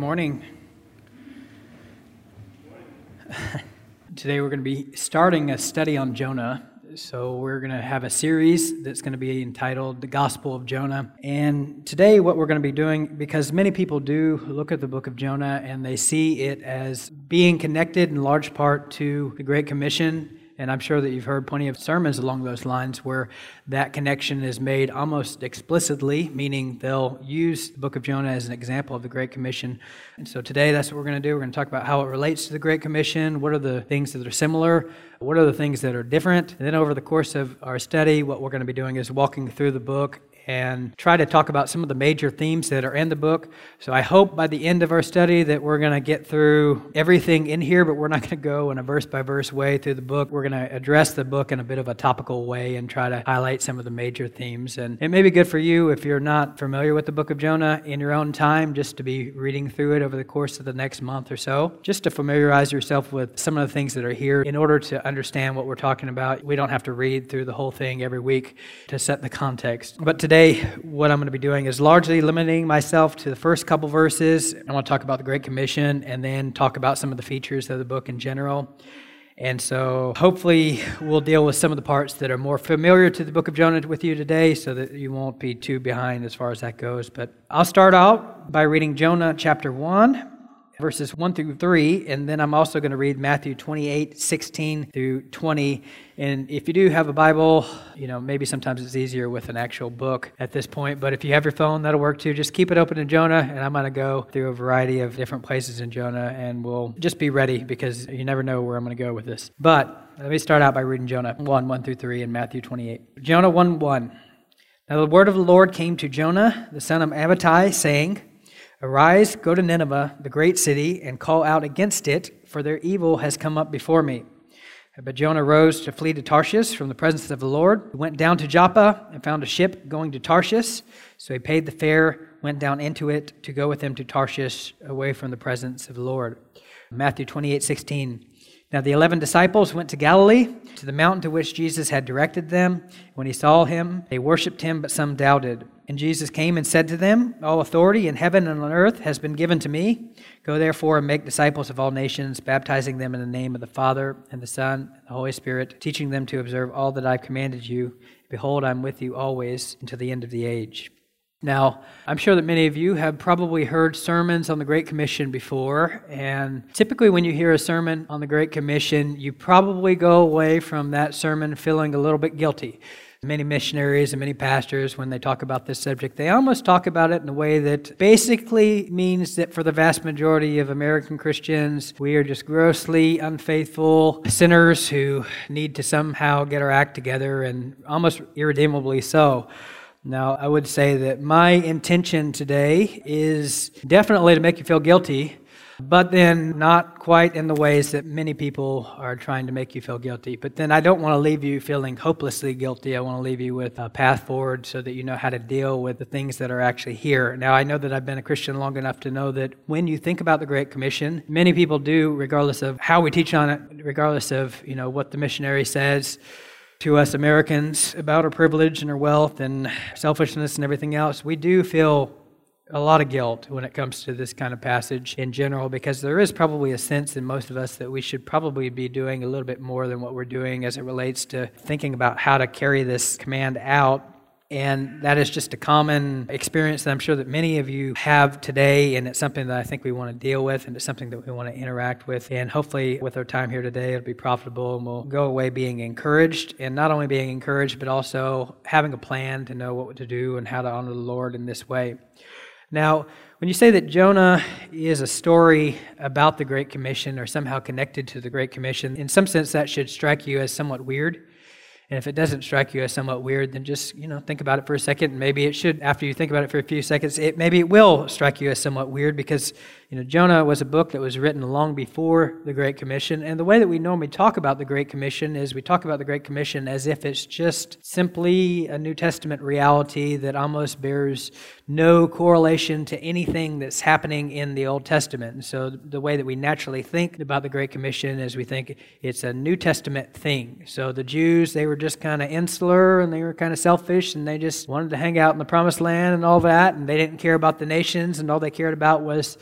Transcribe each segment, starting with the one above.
morning. Today we're going to be starting a study on Jonah. So we're going to have a series that's going to be entitled The Gospel of Jonah. And today what we're going to be doing, because many people do look at the book of Jonah and they see it as being connected in large part to the Great Commission. And I'm sure that you've heard plenty of sermons along those lines where that connection is made almost explicitly, meaning they'll use the book of Jonah as an example of the Great Commission. And so today that's what we're going to do. We're going to talk about how it relates to the Great Commission, what are the things that are similar, what are the things that are different. And then over the course of our study, what we're going to be doing is walking through the book and try to talk about some of the major themes that are in the book. So I hope by the end of our study that we're going to get through everything in here, but we're not going to go in a verse-by-verse way through the book. We're going to address the book in a bit of a topical way and try to highlight some of the major themes. And it may be good for you, if you're not familiar with the book of Jonah, in your own time, just to be reading through it over the course of the next month or so, just to familiarize yourself with some of the things that are here in order to understand what we're talking about. We don't have to read through the whole thing every week to set the context. But today, what I'm going to be doing is largely limiting myself to the first couple verses. I want to talk about the Great Commission and then talk about some of the features of the book in general. And so hopefully we'll deal with some of the parts that are more familiar to the book of Jonah with you today so that you won't be too behind as far as that goes. But I'll start out by reading Jonah chapter 1. Verses 1 through 3, and then I'm also going to read Matthew 28, 16 through 20. And if you do have a Bible, maybe sometimes it's easier with an actual book at this point, but if you have your phone, that'll work too. Just keep it open in Jonah, and I'm going to go through a variety of different places in Jonah, and we'll just be ready because you never know where I'm going to go with this. But let me start out by reading Jonah 1 through 3, and Matthew 28. Jonah 1:1. Now the word of the Lord came to Jonah, the son of Amittai, saying, Arise, go to Nineveh, the great city, and call out against it, for their evil has come up before me. But Jonah rose to flee to Tarshish from the presence of the Lord. He went down to Joppa and found a ship going to Tarshish. So he paid the fare, went down into it to go with him to Tarshish, away from the presence of the Lord. Matthew 28:16. Now the 11 disciples went to Galilee, to the mountain to which Jesus had directed them. When he saw him, they worshipped him, but some doubted. And Jesus came and said to them, All authority in heaven and on earth has been given to me. Go therefore and make disciples of all nations, baptizing them in the name of the Father and the Son and the Holy Spirit, teaching them to observe all that I've commanded you. Behold, I'm with you always until the end of the age. Now, I'm sure that many of you have probably heard sermons on the Great Commission before, and typically when you hear a sermon on the Great Commission, you probably go away from that sermon feeling a little bit guilty. Many missionaries and many pastors, when they talk about this subject, they almost talk about it in a way that basically means that for the vast majority of American Christians, we are just grossly unfaithful sinners who need to somehow get our act together, and almost irredeemably so. Now, I would say that my intention today is definitely to make you feel guilty, but then not quite in the ways that many people are trying to make you feel guilty. But then I don't want to leave you feeling hopelessly guilty. I want to leave you with a path forward so that you know how to deal with the things that are actually here. Now, I know that I've been a Christian long enough to know that when you think about the Great Commission, many people do, regardless of how we teach on it, regardless of what the missionary says to us Americans about our privilege and our wealth and selfishness and everything else, we do feel a lot of guilt when it comes to this kind of passage in general, because there is probably a sense in most of us that we should probably be doing a little bit more than what we're doing as it relates to thinking about how to carry this command out. And that is just a common experience that I'm sure that many of you have today, and it's something that I think we want to deal with, and it's something that we want to interact with. And hopefully with our time here today, it'll be profitable, and we'll go away being encouraged, and not only being encouraged, but also having a plan to know what to do and how to honor the Lord in this way. Now, when you say that Jonah is a story about the Great Commission or somehow connected to the Great Commission, in some sense that should strike you as somewhat weird. And if it doesn't strike you as somewhat weird, then just, think about it for a second. And maybe it should, after you think about it for a few seconds, maybe it will strike you as somewhat weird because, Jonah was a book that was written long before the Great Commission. And the way that we normally talk about the Great Commission is we talk about the Great Commission as if it's just simply a New Testament reality that almost bears no correlation to anything that's happening in the Old Testament. And so the way that we naturally think about the Great Commission is we think it's a New Testament thing. So the Jews, they were just kind of insular and they were kind of selfish and they just wanted to hang out in the Promised Land and all that, and they didn't care about the nations, and all they cared about was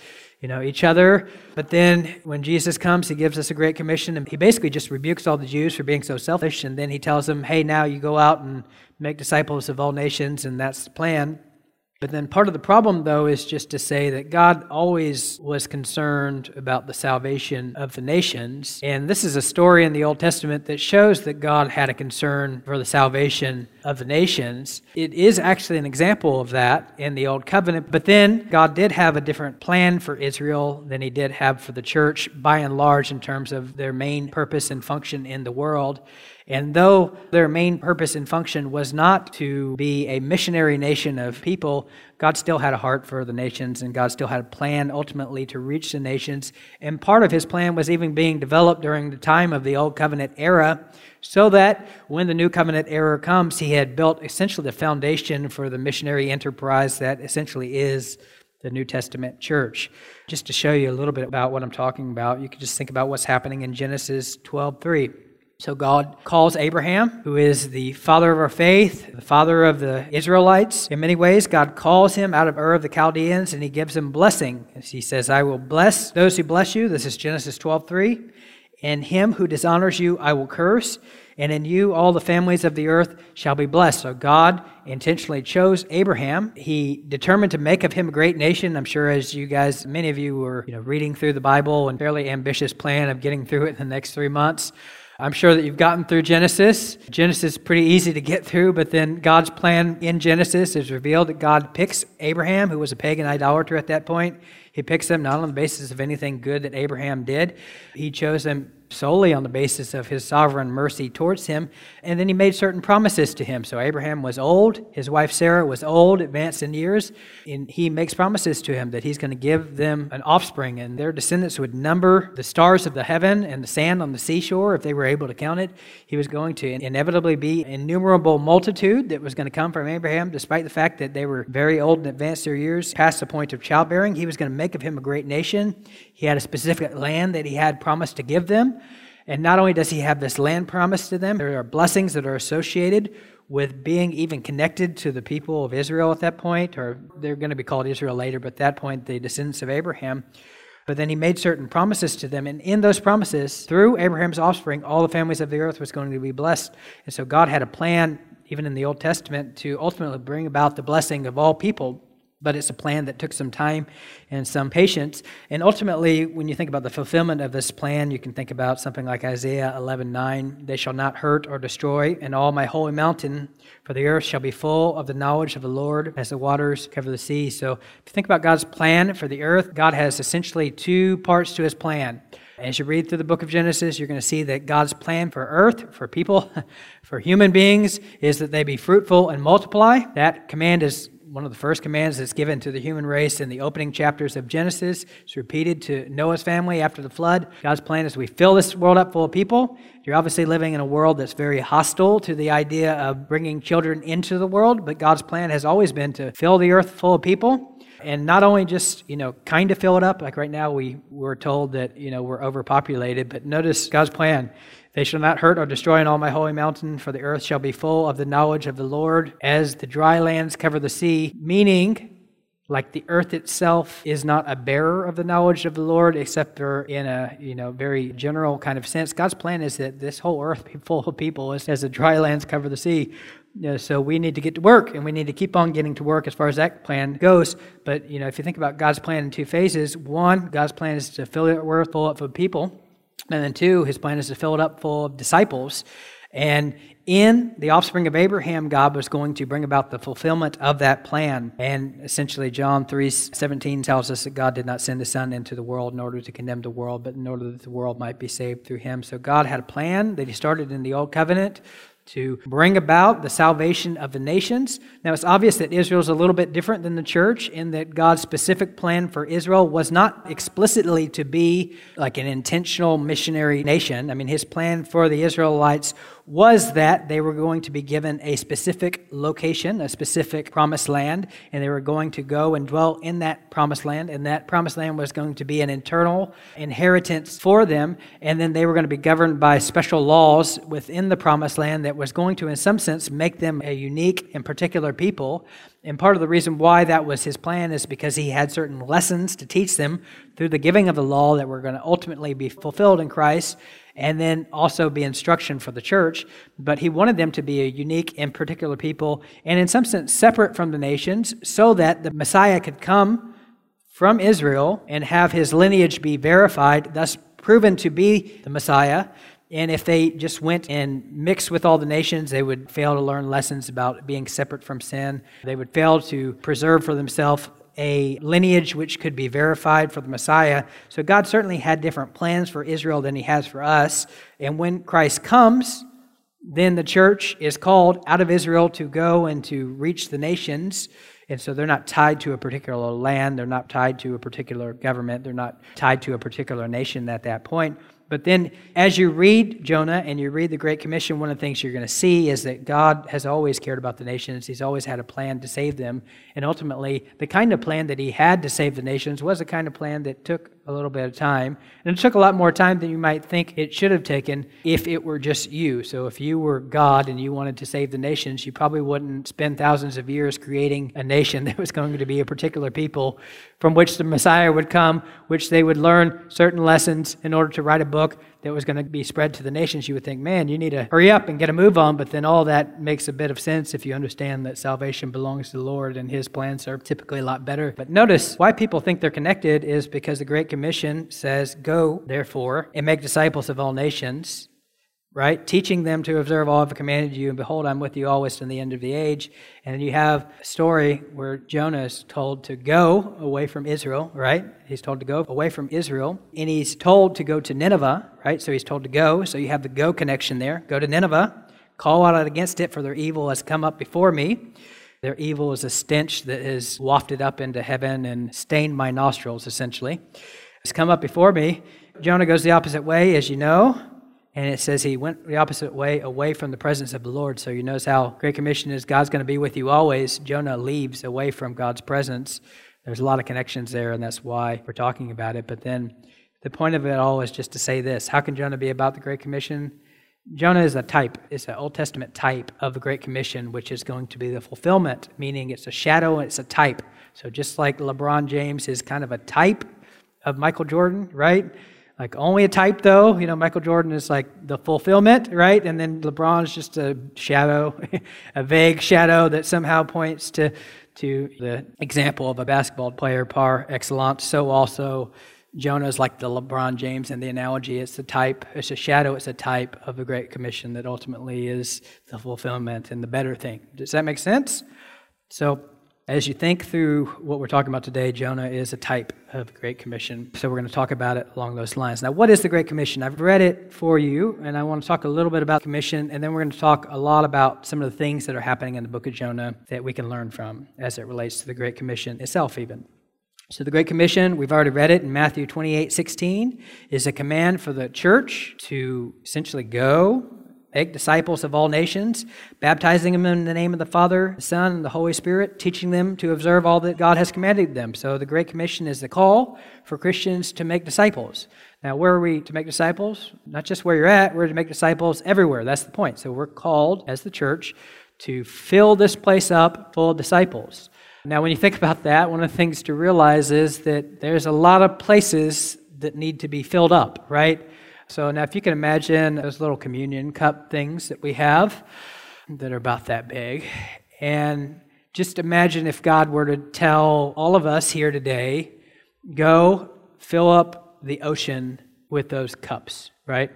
each other. But then when Jesus comes, he gives us a great commission, and he basically just rebukes all the Jews for being so selfish, and then he tells them, hey, now you go out and make disciples of all nations, and that's the plan. But then part of the problem, though, is just to say that God always was concerned about the salvation of the nations. And this is a story in the Old Testament that shows that God had a concern for the salvation of the nations. It is actually an example of that in the Old Covenant. But then God did have a different plan for Israel than he did have for the church, by and large, in terms of their main purpose and function in the world. And though their main purpose and function was not to be a missionary nation of people, God still had a heart for the nations, and God still had a plan ultimately to reach the nations. And part of his plan was even being developed during the time of the Old Covenant era, so that when the New Covenant era comes, he had built essentially the foundation for the missionary enterprise that essentially is the New Testament church. Just to show you a little bit about what I'm talking about, you can just think about what's happening in Genesis 12:3. So God calls Abraham, who is the father of our faith, the father of the Israelites. In many ways, God calls him out of Ur of the Chaldeans, and he gives him blessing. He says, I will bless those who bless you. This is Genesis 12:3. And him who dishonors you, I will curse. And in you, all the families of the earth shall be blessed. So God intentionally chose Abraham. He determined to make of him a great nation. I'm sure as you guys, many of you were reading through the Bible and fairly ambitious plan of getting through it in the next 3 months. I'm sure that you've gotten through Genesis. Genesis is pretty easy to get through, but then God's plan in Genesis is revealed that God picks Abraham, who was a pagan idolater at that point. He picks him not on the basis of anything good that Abraham did. He chose him solely on the basis of his sovereign mercy towards him, and then he made certain promises to him. So Abraham was old, his wife Sarah was old, advanced in years, and he makes promises to him that he's going to give them an offspring, and their descendants would number the stars of the heaven and the sand on the seashore if they were able to count it. He was going to inevitably be an innumerable multitude that was going to come from Abraham, despite the fact that they were very old and advanced their years, past the point of childbearing. He was going to make of him a great nation. He had a specific land that he had promised to give them. And not only does he have this land promised to them, there are blessings that are associated with being even connected to the people of Israel at that point, or they're going to be called Israel later, but at that point, the descendants of Abraham. But then he made certain promises to them, and in those promises, through Abraham's offspring, all the families of the earth was going to be blessed. And so God had a plan, even in the Old Testament, to ultimately bring about the blessing of all people. But it's a plan that took some time and some patience. And ultimately, when you think about the fulfillment of this plan, you can think about something like Isaiah 11:9. They shall not hurt or destroy in all my holy mountain, for the earth shall be full of the knowledge of the Lord as the waters cover the sea. So if you think about God's plan for the earth, God has essentially two parts to his plan. As you read through the book of Genesis, you're going to see that God's plan for earth, for people, for human beings, is that they be fruitful and multiply. That command is one of the first commands that's given to the human race in the opening chapters of Genesis. It's repeated to Noah's family after the flood. God's plan is we fill this world up full of people. You're obviously living in a world that's very hostile to the idea of bringing children into the world, but God's plan has always been to fill the earth full of people. And not only just, kind of fill it up, like right now we're told that, we're overpopulated, but notice God's plan. They shall not hurt or destroy in all my holy mountain, for the earth shall be full of the knowledge of the Lord as the dry lands cover the sea. Meaning, like the earth itself is not a bearer of the knowledge of the Lord, except for in a very general kind of sense. God's plan is that this whole earth be full of people as the dry lands cover the sea. So we need to get to work, and we need to keep on getting to work as far as that plan goes. But, if you think about God's plan in two phases, one, God's plan is to fill the earth full up of people. And then two, his plan is to fill it up full of disciples. And in the offspring of Abraham, God was going to bring about the fulfillment of that plan. And essentially, John 3:17 tells us that God did not send his Son into the world in order to condemn the world, but in order that the world might be saved through him. So God had a plan that he started in the Old Covenant to bring about the salvation of the nations. Now, it's obvious that Israel is a little bit different than the church in that God's specific plan for Israel was not explicitly to be like an intentional missionary nation. I mean, his plan for the Israelites was that they were going to be given a specific location, a specific promised land, and they were going to go and dwell in that promised land, and that promised land was going to be an eternal inheritance for them, and then they were going to be governed by special laws within the promised land that was going to, in some sense, make them a unique and particular people. And part of the reason why that was his plan is because he had certain lessons to teach them through the giving of the law that were going to ultimately be fulfilled in Christ, and then also be instruction for the church. But he wanted them to be a unique and particular people, and in some sense separate from the nations, so that the Messiah could come from Israel and have his lineage be verified, thus proven to be the Messiah. And if they just went and mixed with all the nations, they would fail to learn lessons about being separate from sin. They would fail to preserve for themselves a lineage which could be verified for the Messiah. So God certainly had different plans for Israel than he has for us. And when Christ comes, then the church is called out of Israel to go and to reach the nations. And so they're not tied to a particular land. They're not tied to a particular government. They're not tied to a particular nation at that point. But then as you read Jonah and you read the Great Commission, one of the things you're going to see is that God has always cared about the nations. He's always had a plan to save them. And ultimately, the kind of plan that he had to save the nations was a kind of plan that took a little bit of time. And it took a lot more time than you might think it should have taken if it were just you. So if you were God and you wanted to save the nations, you probably wouldn't spend thousands of years creating a nation that was going to be a particular people from which the Messiah would come, which they would learn certain lessons in order to write a book that was going to be spread to the nations. You would think, man, you need to hurry up and get a move on, but then all that makes a bit of sense if you understand that salvation belongs to the Lord and his plans are typically a lot better. But notice why people think they're connected is because the Great Commission says, go, therefore, and make disciples of all nations, right? Teaching them to observe all I've commanded you, and behold, I'm with you always to the end of the age. And you have a story where Jonah is told to go away from Israel, right? He's told to go away from Israel, and he's told to go to Nineveh, right? So he's told to go. So you have the go connection there. Go to Nineveh, call out against it, for their evil has come up before me. Their evil is a stench that is wafted up into heaven and stained my nostrils, essentially. It's come up before me. Jonah goes the opposite way, as you know. And it says he went the opposite way, away from the presence of the Lord. So you notice how Great Commission is God's going to be with you always. Jonah leaves away from God's presence. There's a lot of connections there, and that's why we're talking about it. But then the point of it all is just to say this. How can Jonah be about the Great Commission? Jonah is a type. It's an Old Testament type of the Great Commission, which is going to be the fulfillment, meaning it's a shadow and it's a type. So just like LeBron James is kind of a type of Michael Jordan, right? Like only a type though, you know, Michael Jordan is like the fulfillment, right? And then LeBron's just a shadow, a vague shadow that somehow points to the example of a basketball player par excellence. So also Jonah is like the LeBron James in the analogy. It's the type, it's a shadow, it's a type of the Great Commission that ultimately is the fulfillment and the better thing. Does that make sense? So as you think through what we're talking about today, Jonah is a type of the Great Commission. So we're going to talk about it along those lines. Now, what is the Great Commission? I've read it for you, and I want to talk a little bit about the Commission, and then we're going to talk a lot about some of the things that are happening in the book of Jonah that we can learn from as it relates to the Great Commission itself even. So the Great Commission, we've already read it in Matthew 28:16, is a command for the church to essentially go, make disciples of all nations, baptizing them in the name of the Father, the Son, and the Holy Spirit, teaching them to observe all that God has commanded them. So the Great Commission is the call for Christians to make disciples. Now, where are we to make disciples? Not just where you're at, we're to make disciples everywhere. That's the point. So we're called, as the church, to fill this place up full of disciples. Now, when you think about that, one of the things to realize is that there's a lot of places that need to be filled up, right? So now if you can imagine those little communion cup things that we have that are about that big, and just imagine if God were to tell all of us here today, go fill up the ocean with those cups, right?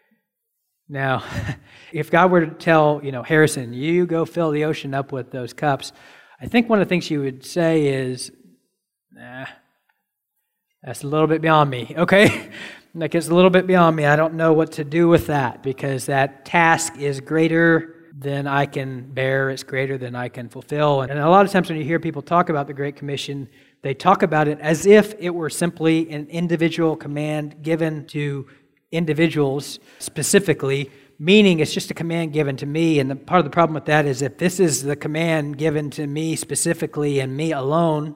Now, if God were to tell, Harrison, you go fill the ocean up with those cups, I think one of the things you would say is, nah, that's a little bit beyond me, okay? Like it's a little bit beyond me. I don't know what to do with that because that task is greater than I can bear. It's greater than I can fulfill. And a lot of times when you hear people talk about the Great Commission, they talk about it as if it were simply an individual command given to individuals specifically, meaning it's just a command given to me. And part of the problem with that is if this is the command given to me specifically and me alone,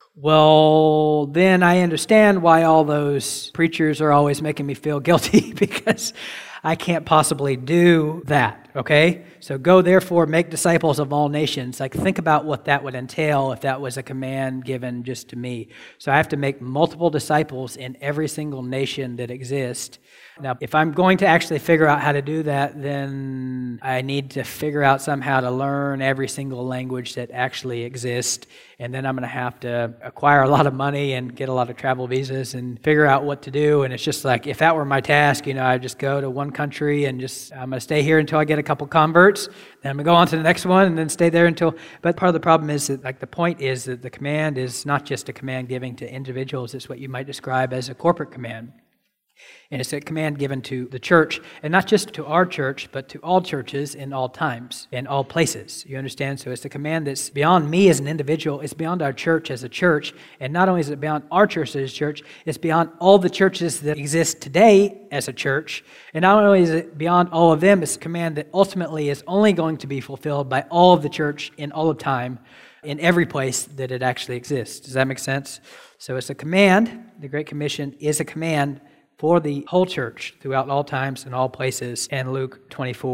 well, then I understand why all those preachers are always making me feel guilty because I can't possibly do that, okay? So go therefore, make disciples of all nations. Like, think about what that would entail if that was a command given just to me. So I have to make multiple disciples in every single nation that exists. Now, if I'm going to actually figure out how to do that, then I need to figure out somehow to learn every single language that actually exists. And then I'm going to have to acquire a lot of money and get a lot of travel visas and figure out what to do. And it's just like, if that were my task, I just go to one country and I'm going to stay here until I get a couple converts. Then I'm going to go on to the next one and then stay there until... But part of the problem is that, the point is that the command is not just a command giving to individuals. It's what you might describe as a corporate command. And it's a command given to the church, and not just to our church, but to all churches in all times, in all places. You understand? So it's a command that's beyond me as an individual. It's beyond our church as a church. And not only is it beyond our church as a church, it's beyond all the churches that exist today as a church. And not only is it beyond all of them, it's a command that ultimately is only going to be fulfilled by all of the church in all of time, in every place that it actually exists. Does that make sense? So it's a command. The Great Commission is a command for the whole church throughout all times and all places. And Luke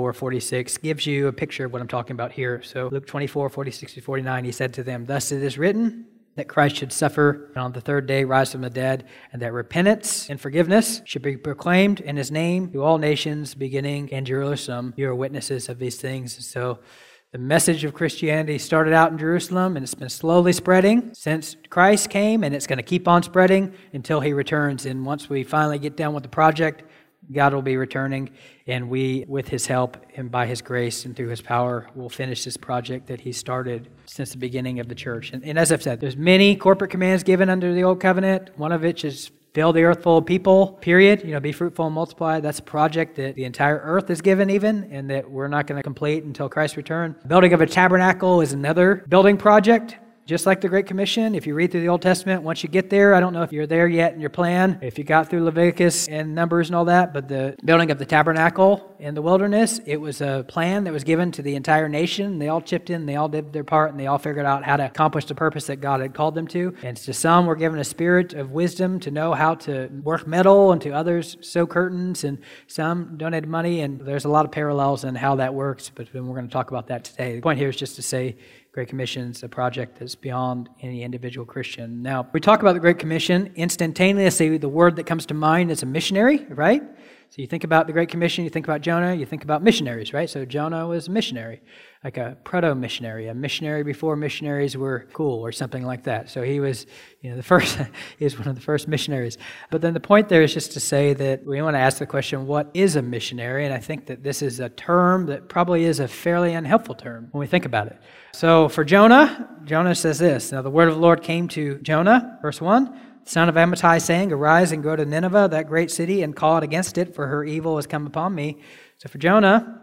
24:46 gives you a picture of what I'm talking about here. So Luke 24:46-49, he said to them, "Thus it is written that Christ should suffer and on the third day rise from the dead, and that repentance and forgiveness should be proclaimed in his name to all nations, beginning in Jerusalem. You are witnesses of these things." So the message of Christianity started out in Jerusalem, and it's been slowly spreading since Christ came, and it's going to keep on spreading until he returns. And once we finally get done with the project, God will be returning, and we, with his help and by his grace and through his power, will finish this project that he started since the beginning of the church. And as I've said, there's many corporate commands given under the Old Covenant, one of which is fill the earth full of people, period. Be fruitful and multiply. That's a project that the entire earth is given even, and that we're not going to complete until Christ's return. The building of a tabernacle is another building project, just like the Great Commission. If you read through the Old Testament, once you get there, I don't know if you're there yet in your plan, if you got through Leviticus and Numbers and all that, but the building of the tabernacle in the wilderness, it was a plan that was given to the entire nation. They all chipped in, they all did their part, and they all figured out how to accomplish the purpose that God had called them to. And to some were given a spirit of wisdom to know how to work metal, and to others sew curtains, and some donated money, and there's a lot of parallels in how that works, but we're going to talk about that today. The point here is just to say Great Commission is a project that's beyond any individual Christian. Now, we talk about the Great Commission, instantaneously the word that comes to mind is a missionary, right? So you think about the Great Commission, you think about Jonah, you think about missionaries, right? So Jonah was a missionary, like a proto-missionary, a missionary before missionaries were cool or something like that. So he was, the first, he was one of the first missionaries. But then the point there is just to say that we want to ask the question, what is a missionary? And I think that this is a term that probably is a fairly unhelpful term when we think about it. So for Jonah, Jonah says this, "Now the word of the Lord came to Jonah," verse 1, "son of Amittai, saying, Arise and go to Nineveh, that great city, and call it against it, for her evil has come upon me." So for Jonah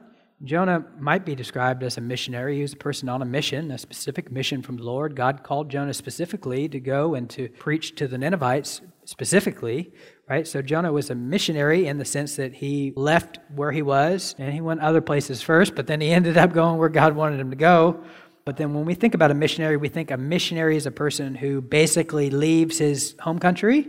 might be described as a missionary. He was a person on a mission, a specific mission from the Lord. God called Jonah specifically to go and to preach to the Ninevites specifically, right? So Jonah was a missionary in the sense that he left where he was, and he went other places first, but then he ended up going where God wanted him to go. But then when we think about a missionary, we think a missionary is a person who basically leaves his home country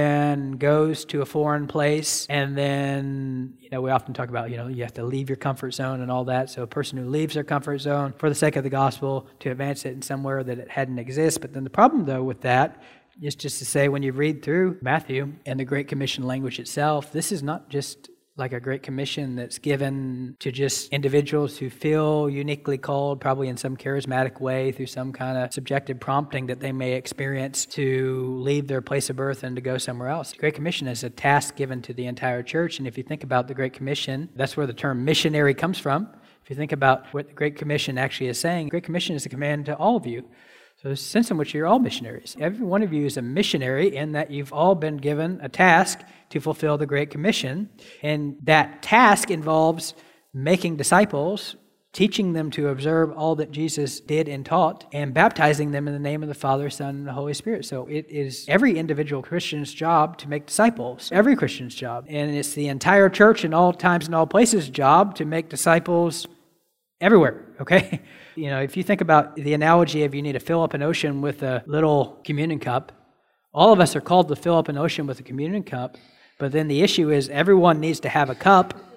and goes to a foreign place. And then, we often talk about, you have to leave your comfort zone and all that. So a person who leaves their comfort zone for the sake of the gospel to advance it in somewhere that it hadn't exist. But then the problem, though, with that is just to say, when you read through Matthew and the Great Commission language itself, this is not just like a Great Commission that's given to just individuals who feel uniquely called, probably in some charismatic way, through some kind of subjective prompting that they may experience to leave their place of birth and to go somewhere else. The Great Commission is a task given to the entire church, and if you think about the Great Commission, that's where the term missionary comes from. If you think about what the Great Commission actually is saying, the Great Commission is a command to all of you. So there's a sense in which you're all missionaries. Every one of you is a missionary in that you've all been given a task to fulfill the Great Commission. And that task involves making disciples, teaching them to observe all that Jesus did and taught, and baptizing them in the name of the Father, Son, and the Holy Spirit. So it is every individual Christian's job to make disciples. Every Christian's job. And it's the entire church in all times and all places' job to make disciples everywhere, okay? If you think about the analogy of you need to fill up an ocean with a little communion cup, all of us are called to fill up an ocean with a communion cup, but then the issue is everyone needs to have a cup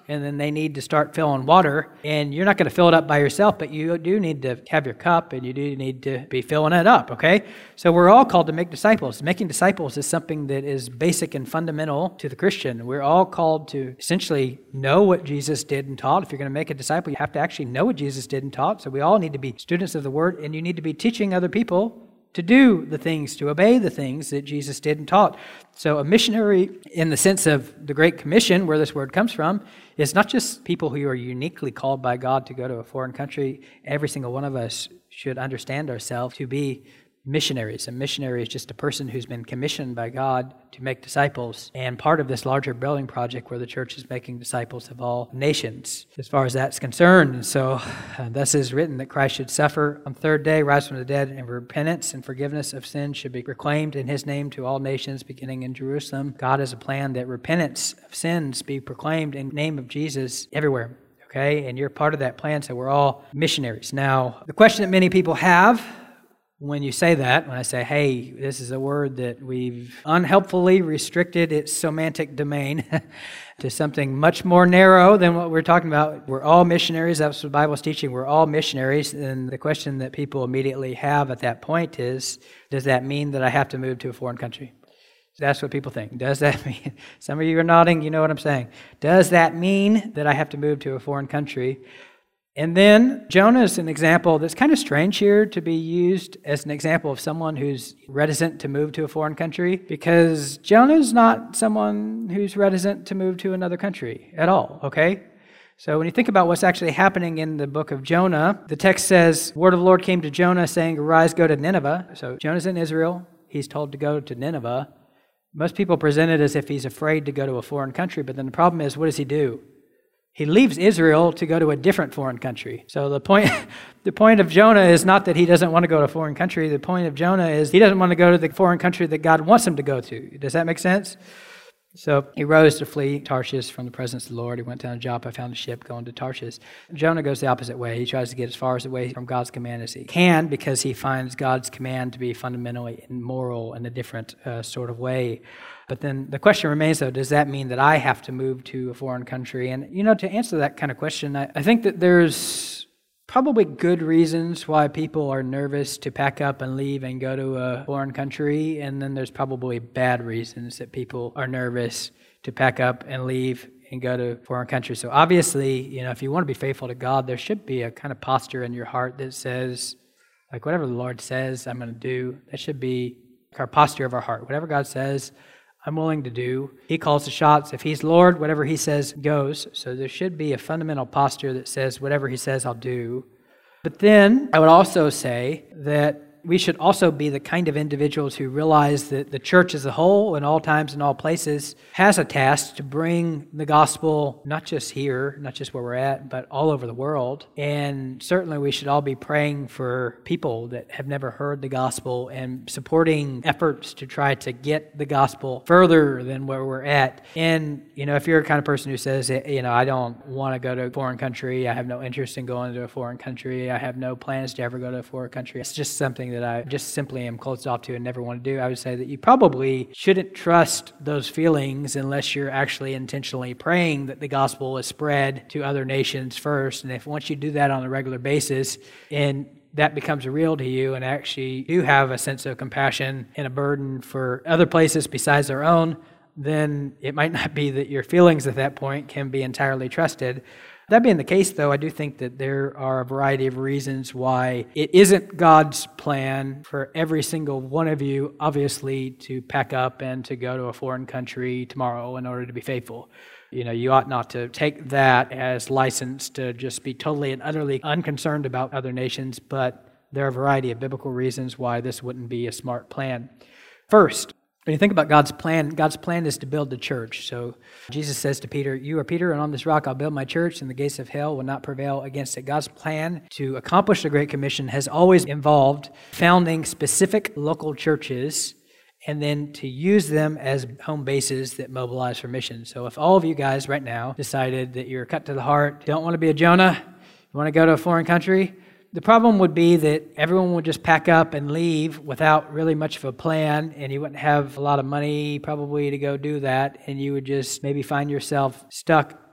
and then they need to start filling water, and you're not going to fill it up by yourself, but you do need to have your cup, and you do need to be filling it up, okay? So we're all called to make disciples. Making disciples is something that is basic and fundamental to the Christian. We're all called to essentially know what Jesus did and taught. If you're going to make a disciple, you have to actually know what Jesus did and taught. So we all need to be students of the Word, and you need to be teaching other people to do the things, to obey the things that Jesus did and taught. So a missionary, in the sense of the Great Commission, where this word comes from, is not just people who are uniquely called by God to go to a foreign country. Every single one of us should understand ourselves to be missionaries. A missionary is just a person who's been commissioned by God to make disciples, and part of this larger building project where the church is making disciples of all nations, as far as that's concerned. And so, thus is written that Christ should suffer on the third day, rise from the dead, and repentance and forgiveness of sins should be proclaimed in His name to all nations, beginning in Jerusalem. God has a plan that repentance of sins be proclaimed in the name of Jesus everywhere. Okay, and you're part of that plan, so we're all missionaries. Now, the question that many people have when you say that, when I say, hey, this is a word that we've unhelpfully restricted its semantic domain to something much more narrow than what we're talking about. We're all missionaries. That's what the Bible's teaching. We're all missionaries. And the question that people immediately have at that point is, does that mean that I have to move to a foreign country? That's what people think. Does that mean? Some of you are nodding. You know what I'm saying. Does that mean that I have to move to a foreign country? And then Jonah is an example that's kind of strange here to be used as an example of someone who's reticent to move to a foreign country, because Jonah is not someone who's reticent to move to another country at all, okay? So when you think about what's actually happening in the book of Jonah, the text says, "Word of the Lord came to Jonah saying, 'Arise, go to Nineveh.'" So Jonah's in Israel. He's told to go to Nineveh. Most people present it as if he's afraid to go to a foreign country, but then the problem is, what does he do? He leaves Israel to go to a different foreign country. So the point of Jonah is not that he doesn't want to go to a foreign country. The point of Jonah is he doesn't want to go to the foreign country that God wants him to go to. Does that make sense? So he rose to flee Tarshish from the presence of the Lord. He went down to Joppa, found a ship going to Tarshish. Jonah goes the opposite way. He tries to get as far as away from God's command as he can, because he finds God's command to be fundamentally immoral in a different sort of way. But then the question remains, though, does that mean that I have to move to a foreign country? And, to answer that kind of question, I think that there's probably good reasons why people are nervous to pack up and leave and go to a foreign country. And then there's probably bad reasons that people are nervous to pack up and leave and go to a foreign country. So obviously, if you want to be faithful to God, there should be a kind of posture in your heart that says, like, whatever the Lord says I'm going to do, that should be our posture of our heart. Whatever God says, I'm willing to do. He calls the shots. If He's Lord, whatever He says goes. So there should be a fundamental posture that says, whatever He says, I'll do. But then I would also say that we should also be the kind of individuals who realize that the church as a whole, in all times and all places, has a task to bring the gospel, not just here, not just where we're at, but all over the world. And certainly we should all be praying for people that have never heard the gospel and supporting efforts to try to get the gospel further than where we're at. And, if you're a kind of person who says, I don't want to go to a foreign country, I have no interest in going to a foreign country, I have no plans to ever go to a foreign country, it's just something that I just simply am closed off to and never want to do, I would say that you probably shouldn't trust those feelings unless you're actually intentionally praying that the gospel is spread to other nations first. And if once you do that on a regular basis, and that becomes real to you, and actually you have a sense of compassion and a burden for other places besides their own, then it might not be that your feelings at that point can be entirely trusted. That being the case, though, I do think that there are a variety of reasons why it isn't God's plan for every single one of you, obviously, to pack up and to go to a foreign country tomorrow in order to be faithful. You ought not to take that as license to just be totally and utterly unconcerned about other nations, but there are a variety of biblical reasons why this wouldn't be a smart plan. First, when you think about God's plan is to build the church. So Jesus says to Peter, "You are Peter, and on this rock I'll build my church, and the gates of hell will not prevail against it." God's plan to accomplish the Great Commission has always involved founding specific local churches and then to use them as home bases that mobilize for mission. So if all of you guys right now decided that you're cut to the heart, don't want to be a Jonah, you want to go to a foreign country, the problem would be that everyone would just pack up and leave without really much of a plan, and you wouldn't have a lot of money probably to go do that, and you would just maybe find yourself stuck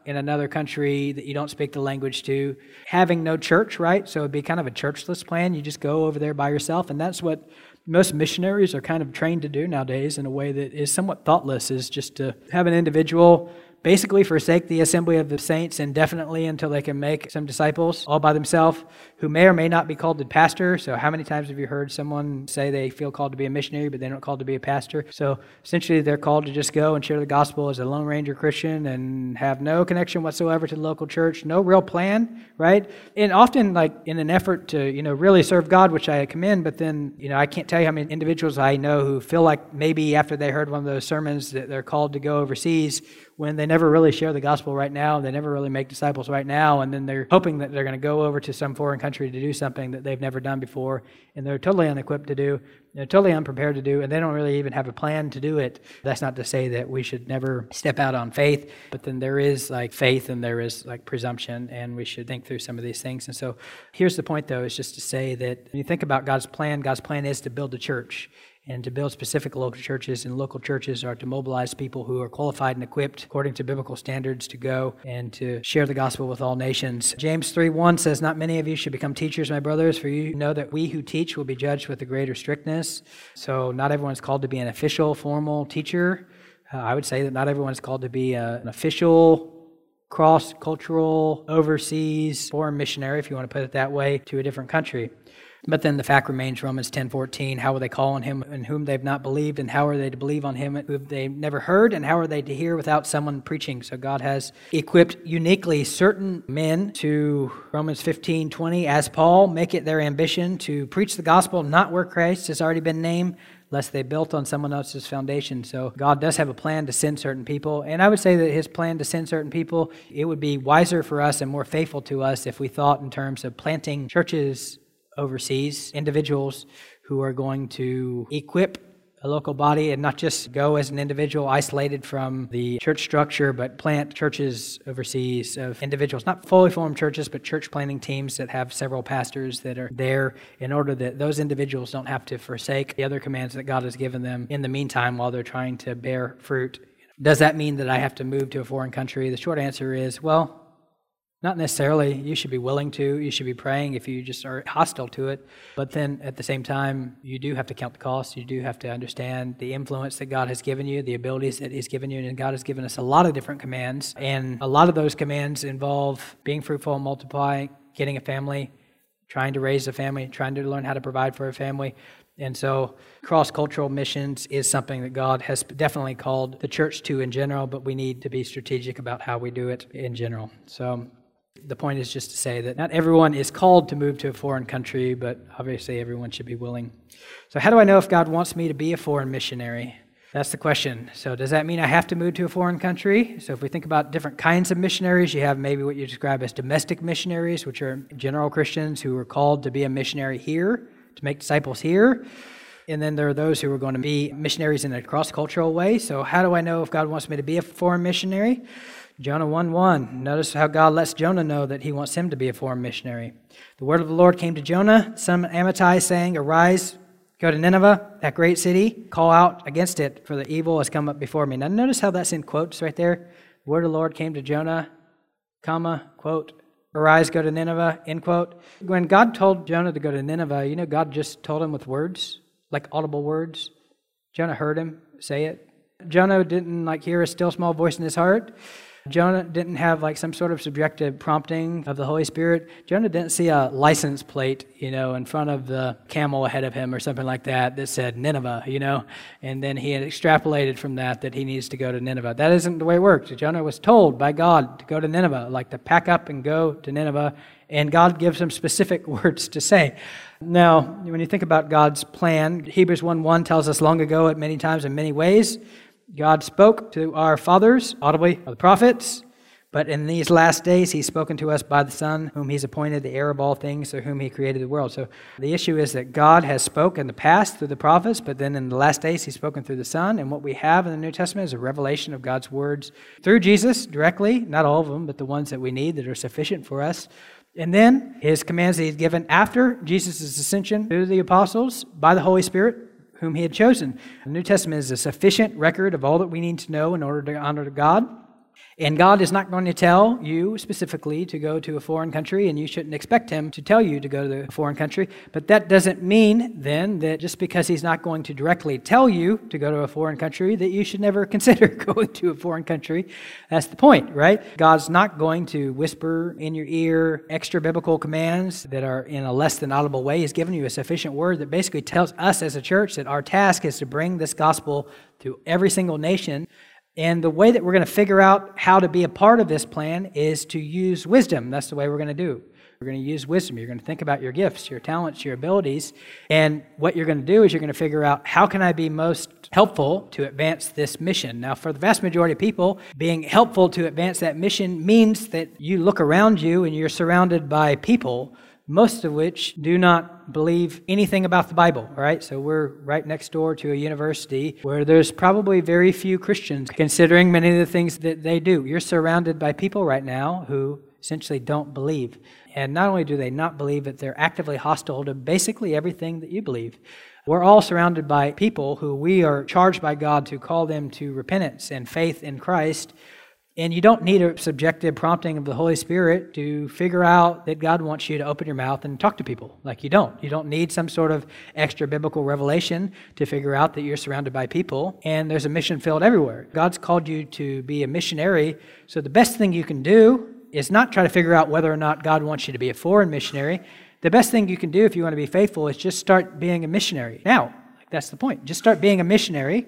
in another country that you don't speak the language to, having no church, right? So it'd be kind of a churchless plan. You just go over there by yourself, and that's what most missionaries are kind of trained to do nowadays in a way that is somewhat thoughtless, is just to have an individual basically forsake the assembly of the saints indefinitely until they can make some disciples all by themselves, who may or may not be called to pastor. So how many times have you heard someone say they feel called to be a missionary, but they're not called to be a pastor? So essentially they're called to just go and share the gospel as a Lone Ranger Christian and have no connection whatsoever to the local church, no real plan, right? And often like in an effort to, really serve God, which I commend, but then, I can't tell you how many individuals I know who feel like maybe after they heard one of those sermons that they're called to go overseas, when they never really share the gospel right now, they never really make disciples right now, and then they're hoping that they're going to go over to some foreign country to do something that they've never done before, and they're totally unequipped to do, totally unprepared to do, and they don't really even have a plan to do it. That's not to say that we should never step out on faith, but then there is like faith and there is like presumption, and we should think through some of these things. And so here's the point, though, is just to say that when you think about God's plan is to build a church, and to build specific local churches, and local churches are to mobilize people who are qualified and equipped according to biblical standards to go and to share the gospel with all nations. James 3:1 says, "Not many of you should become teachers, my brothers, for you know that we who teach will be judged with a greater strictness." So not everyone's called to be an official, formal teacher. I would say that not everyone's called to be an official, cross-cultural, overseas, foreign missionary, if you want to put it that way, to a different country. But then the fact remains, Romans 10:14, how will they call on him in whom they've not believed, and how are they to believe on him whom they've never heard, and how are they to hear without someone preaching? So God has equipped uniquely certain men to, Romans 15:20, as Paul, make it their ambition to preach the gospel not where Christ has already been named, lest they built on someone else's foundation. So God does have a plan to send certain people, and I would say that his plan to send certain people, it would be wiser for us and more faithful to us if we thought in terms of planting churches overseas, individuals who are going to equip a local body and not just go as an individual isolated from the church structure, but plant churches overseas of individuals, not fully formed churches, but church planting teams that have several pastors that are there in order that those individuals don't have to forsake the other commands that God has given them in the meantime while they're trying to bear fruit. Does that mean that I have to move to a foreign country? The short answer is, well, not necessarily. You should be willing to. You should be praying if you just are hostile to it. But then at the same time, you do have to count the costs. You do have to understand the influence that God has given you, the abilities that he's given you. And God has given us a lot of different commands. And a lot of those commands involve being fruitful and multiply, getting a family, trying to raise a family, trying to learn how to provide for a family. And so cross-cultural missions is something that God has definitely called the church to in general, but we need to be strategic about how we do it in general. So the point is just to say that not everyone is called to move to a foreign country, but obviously everyone should be willing. So how do I know if God wants me to be a foreign missionary? That's the question. So does that mean I have to move to a foreign country? So if we think about different kinds of missionaries, you have maybe what you describe as domestic missionaries, which are general Christians who are called to be a missionary here, to make disciples here. And then there are those who are going to be missionaries in a cross-cultural way. So how do I know if God wants me to be a foreign missionary? Jonah 1:1. Notice how God lets Jonah know that he wants him to be a foreign missionary. The word of the Lord came to Jonah, son of Amittai, saying, "Arise, go to Nineveh, that great city, call out against it, for the evil has come up before me." Now notice how that's in quotes right there. The word of the Lord came to Jonah, comma, quote, "Arise, go to Nineveh," end quote. When God told Jonah to go to Nineveh, God just told him with words, like audible words. Jonah heard him say it. Jonah didn't hear a still small voice in his heart. Jonah didn't have some sort of subjective prompting of the Holy Spirit. Jonah didn't see a license plate, in front of the camel ahead of him or something like that said Nineveh, and then he had extrapolated from that he needs to go to Nineveh. That isn't the way it works. Jonah was told by God to go to Nineveh, to pack up and go to Nineveh, and God gives him specific words to say. Now, when you think about God's plan, Hebrews 1:1 tells us long ago at many times in many ways, God spoke to our fathers, audibly, of the prophets, but in these last days he's spoken to us by the Son, whom he's appointed the heir of all things, through whom he created the world. So the issue is that God has spoken in the past through the prophets, but then in the last days he's spoken through the Son, and what we have in the New Testament is a revelation of God's words through Jesus directly, not all of them, but the ones that we need that are sufficient for us. And then his commands that he's given after Jesus' ascension to the apostles by the Holy Spirit, whom he had chosen. The New Testament is a sufficient record of all that we need to know in order to honor God. And God is not going to tell you specifically to go to a foreign country, and you shouldn't expect Him to tell you to go to a foreign country. But that doesn't mean then that just because He's not going to directly tell you to go to a foreign country, that you should never consider going to a foreign country. That's the point, right? God's not going to whisper in your ear extra biblical commands that are in a less than audible way. He's given you a sufficient word that basically tells us as a church that our task is to bring this gospel to every single nation. And the way that we're going to figure out how to be a part of this plan is to use wisdom. That's the way we're going to do. We're going to use wisdom. You're going to think about your gifts, your talents, your abilities. And what you're going to do is you're going to figure out, how can I be most helpful to advance this mission? Now, for the vast majority of people, being helpful to advance that mission means that you look around you and you're surrounded by people, most of which do not believe anything about the Bible, right? So we're right next door to a university where there's probably very few Christians, considering many of the things that they do. You're surrounded by people right now who essentially don't believe. And not only do they not believe, but they're actively hostile to basically everything that you believe. We're all surrounded by people who we are charged by God to call them to repentance and faith in Christ. And you don't need a subjective prompting of the Holy Spirit to figure out that God wants you to open your mouth and talk to people. Like, you don't. You don't need some sort of extra biblical revelation to figure out that you're surrounded by people and there's a mission field everywhere. God's called you to be a missionary, so the best thing you can do is not try to figure out whether or not God wants you to be a foreign missionary. The best thing you can do if you want to be faithful is just start being a missionary. Now, that's the point. Just start being a missionary,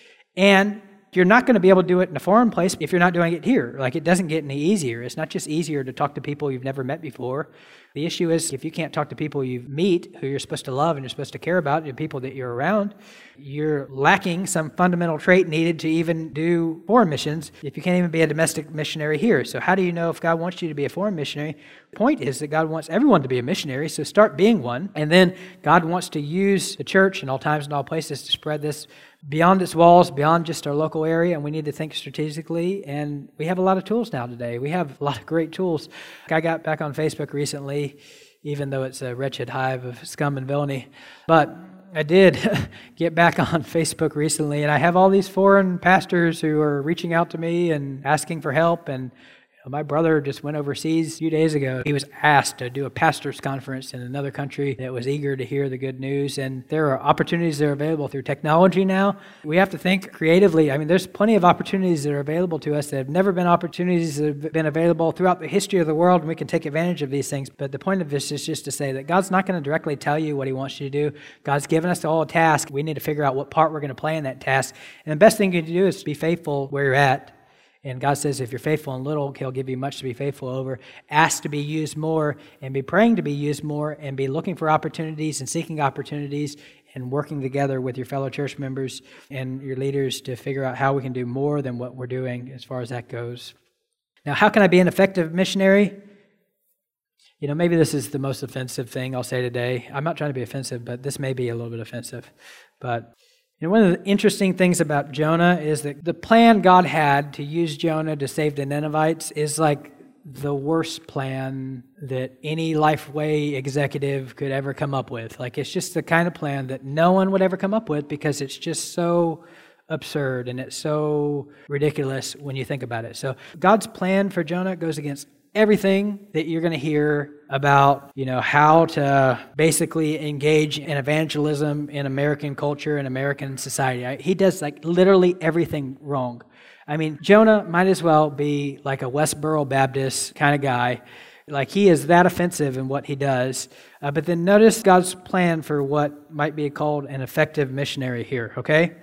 and you're not going to be able to do it in a foreign place if you're not doing it here. Like, it doesn't get any easier. It's not just easier to talk to people you've never met before. The issue is, if you can't talk to people you meet, who you're supposed to love and you're supposed to care about, the people that you're around, you're lacking some fundamental trait needed to even do foreign missions if you can't even be a domestic missionary here. So how do you know if God wants you to be a foreign missionary? The point is that God wants everyone to be a missionary, so start being one. And then God wants to use the church in all times and all places to spread this beyond its walls, beyond just our local area, and we need to think strategically. And we have a lot of tools now today. We have a lot of great tools. I got back on Facebook recently, even though it's a wretched hive of scum and villainy. But I did get back on Facebook recently, and I have all these foreign pastors who are reaching out to me and asking for help. And my brother just went overseas a few days ago. He was asked to do a pastor's conference in another country that was eager to hear the good news. And there are opportunities that are available through technology now. We have to think creatively. I mean, there's plenty of opportunities that are available to us that have never been opportunities that have been available throughout the history of the world, and we can take advantage of these things. But the point of this is just to say that God's not going to directly tell you what He wants you to do. God's given us all a task. We need to figure out what part we're going to play in that task. And the best thing you can do is be faithful where you're at. And God says, if you're faithful in little, He'll give you much to be faithful over. Ask to be used more, and be praying to be used more, and be looking for opportunities and seeking opportunities and working together with your fellow church members and your leaders to figure out how we can do more than what we're doing as far as that goes. Now, how can I be an effective missionary? You know, maybe this is the most offensive thing I'll say today. I'm not trying to be offensive, but this may be a little bit offensive. But you know, one of the interesting things about Jonah is that the plan God had to use Jonah to save the Ninevites is like the worst plan that any Lifeway executive could ever come up with. Like, it's just the kind of plan that no one would ever come up with because it's just so absurd and it's so ridiculous when you think about it. So God's plan for Jonah goes against everything that you're going to hear about, you know, how to basically engage in evangelism in American culture and American society. He does like literally everything wrong. I mean, Jonah might as well be like a Westboro Baptist kind of guy. Like, he is that offensive in what he does. But then notice God's plan for what might be called an effective missionary here, okay?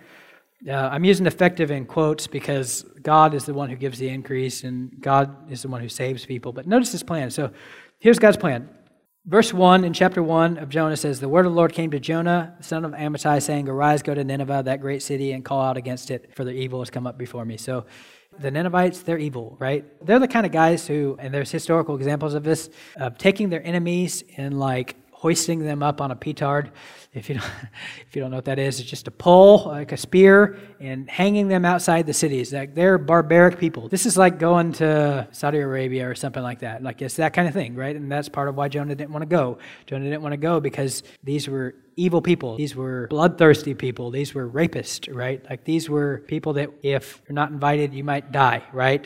I'm using effective in quotes because God is the one who gives the increase and God is the one who saves people. But notice his plan. So here's God's plan. Verse 1 in chapter 1 of Jonah says, "The word of the Lord came to Jonah, the son of Amittai, saying, Arise, go to Nineveh, that great city, and call out against it, for their evil has come up before me." So the Ninevites, they're evil, right? They're the kind of guys who, and there's historical examples of this, taking their enemies and like hoisting them up on a petard. If you don't know what that is, it's just a pole, like a spear, and hanging them outside the cities. Like, they're barbaric people. This is like going to Saudi Arabia or something like that. Like, it's that kind of thing, right? And that's part of why Jonah didn't want to go. Jonah didn't want to go because these were evil people. These were bloodthirsty people. These were rapists, right? Like, these were people that if you're not invited, you might die, right?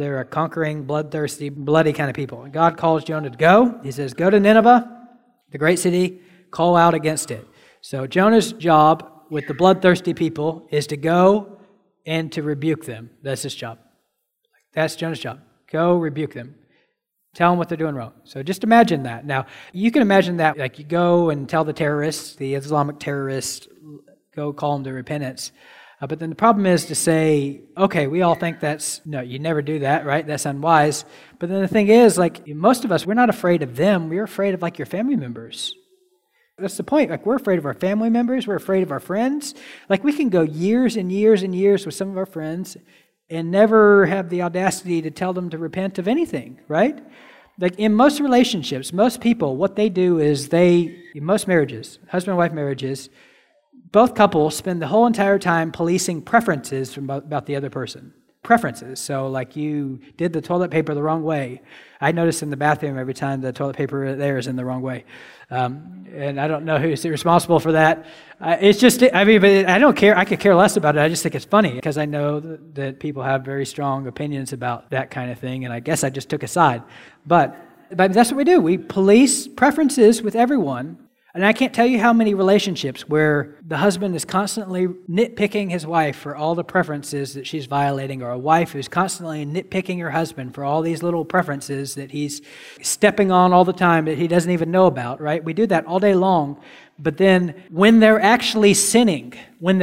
They're a conquering, bloodthirsty, bloody kind of people. And God calls Jonah to go. He says, go to Nineveh, the great city, call out against it. So Jonah's job with the bloodthirsty people is to go and to rebuke them. That's his job. That's Jonah's job. Go rebuke them. Tell them what they're doing wrong. So just imagine that. Now, you can imagine that, like you go and tell the terrorists, the Islamic terrorists, go call them to repentance. But then the problem is to say, okay, we all think no, you never do that, right? That's unwise. But then the thing is, like most of us, we're not afraid of them. We're afraid of like your family members. That's the point. Like we're afraid of our family members. We're afraid of our friends. Like we can go years and years and years with some of our friends and never have the audacity to tell them to repent of anything, right? Like in most relationships, most people, what they do is in most marriages, husband and wife marriages, both couples spend the whole entire time policing preferences about the other person. Preferences. So like you did the toilet paper the wrong way. I notice in the bathroom every time the toilet paper there is in the wrong way. And I don't know who's responsible for that. But I don't care. I could care less about it. I just think it's funny because I know that people have very strong opinions about that kind of thing. And I guess I just took a side. But that's what we do. We police preferences with everyone. And I can't tell you how many relationships where the husband is constantly nitpicking his wife for all the preferences that she's violating, or a wife who's constantly nitpicking her husband for all these little preferences that he's stepping on all the time that he doesn't even know about, right? We do that all day long. But then when they're actually sinning,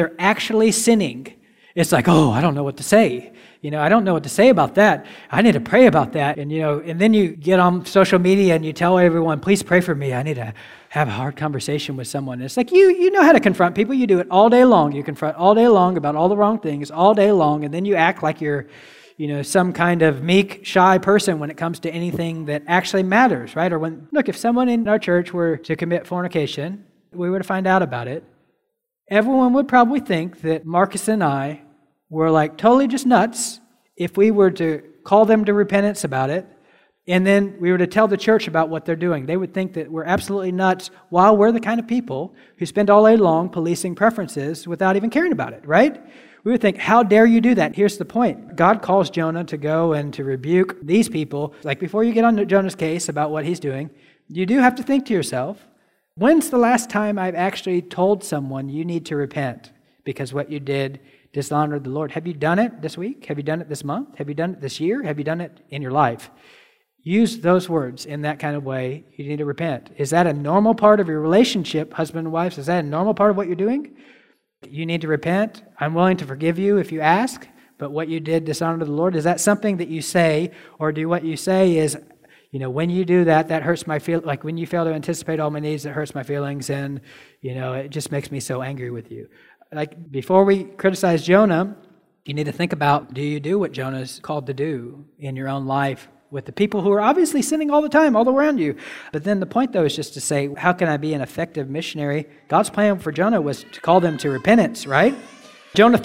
it's like, oh, I don't know what to say. I don't know what to say about that. I need to pray about that. And then you get on social media and you tell everyone, please pray for me. I need to have a hard conversation with someone. It's like, you know how to confront people. You do it all day long. You confront all day long about all the wrong things all day long. And then you act like you're, some kind of meek, shy person when it comes to anything that actually matters, right? Or if someone in our church were to commit fornication, we were to find out about it, everyone would probably think that Marcus and I were like totally just nuts if we were to call them to repentance about it, and then we were to tell the church about what they're doing. They would think that we're absolutely nuts while we're the kind of people who spend all day long policing preferences without even caring about it, right? We would think, how dare you do that? Here's the point. God calls Jonah to go and to rebuke these people. Like before you get on Jonah's case about what he's doing, you do have to think to yourself, when's the last time I've actually told someone you need to repent because what you did dishonored the Lord? Have you done it this week? Have you done it this month? Have you done it this year? Have you done it in your life? Use those words in that kind of way. You need to repent. Is that a normal part of your relationship, husband and wife? Is that a normal part of what you're doing? You need to repent. I'm willing to forgive you if you ask, but what you did dishonored the Lord. Is that something that you say, or do what you say is, when you do that, that hurts my feelings. Like when you fail to anticipate all my needs, it hurts my feelings, and, it just makes me so angry with you. Like before we criticize Jonah, you need to think about, do you do what Jonah's called to do in your own life with the people who are obviously sinning all the time, all around you? But then the point, though, is just to say, how can I be an effective missionary? God's plan for Jonah was to call them to repentance, right? Jonah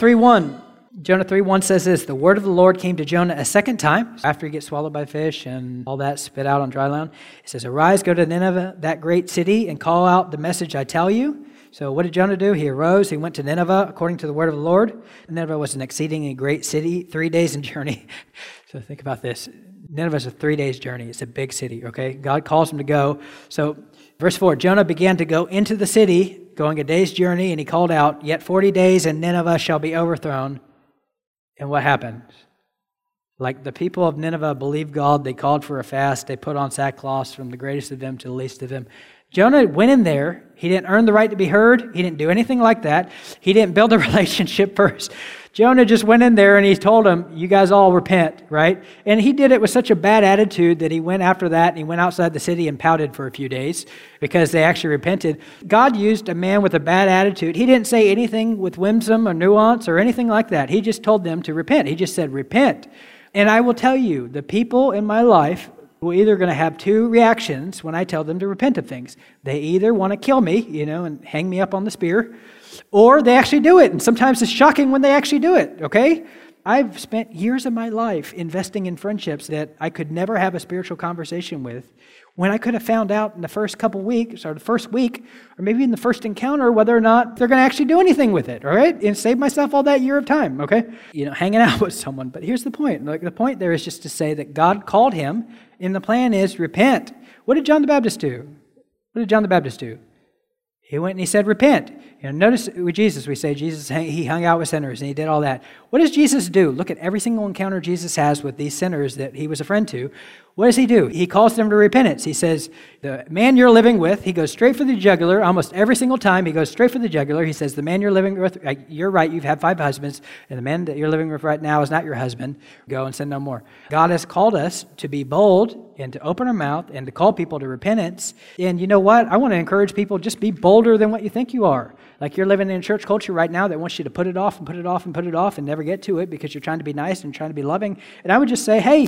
3:1 says this, the word of the Lord came to Jonah a second time, after he gets swallowed by fish and all that spit out on dry land. It says, arise, go to Nineveh, that great city, and call out the message I tell you. So what did Jonah do? He arose, he went to Nineveh according to the word of the Lord. Nineveh was an exceedingly great city, 3 days in journey. So think about this. Nineveh is a 3 days journey. It's a big city, okay? God calls him to go. So verse 4, Jonah began to go into the city, going a day's journey, and he called out, yet 40 days and Nineveh shall be overthrown. And what happened? Like the people of Nineveh believed God. They called for a fast. They put on sackcloth from the greatest of them to the least of them. Jonah went in there. He didn't earn the right to be heard. He didn't do anything like that. He didn't build a relationship first. Jonah just went in there and he told them, you guys all repent, right? And he did it with such a bad attitude that he went after that and he went outside the city and pouted for a few days because they actually repented. God used a man with a bad attitude. He didn't say anything with whimsum or nuance or anything like that. He just told them to repent. He just said, repent. And I will tell you, the people in my life were either going to have two reactions when I tell them to repent of things. They either want to kill me, and hang me up on the spear, or they actually do it. And sometimes it's shocking when they actually do it, okay? I've spent years of my life investing in friendships that I could never have a spiritual conversation with, when I could have found out in the first couple weeks or the first week or maybe in the first encounter whether or not they're going to actually do anything with it, all right? And save myself all that year of time, okay? Hanging out with someone. But here's the point. Like, the point there is just to say that God called him, and the plan is repent. What did John the Baptist do? What did John the Baptist do? He went and he said, repent. Notice with Jesus, we say Jesus, he hung out with sinners and he did all that. What does Jesus do? Look at every single encounter Jesus has with these sinners that he was a friend to. What does he do? He calls them to repentance. He says, the man you're living with, he goes straight for the jugular. Almost every single time he goes straight for the jugular. He says, the man you're living with, you're right, you've had 5 husbands, and the man that you're living with right now is not your husband. Go and sin no more. God has called us to be bold and to open our mouth and to call people to repentance. And you know what? I want to encourage people, just be bolder than what you think you are. Like, you're living in a church culture right now that wants you to put it off and put it off and put it off and never get to it because you're trying to be nice and trying to be loving. And I would just say, hey,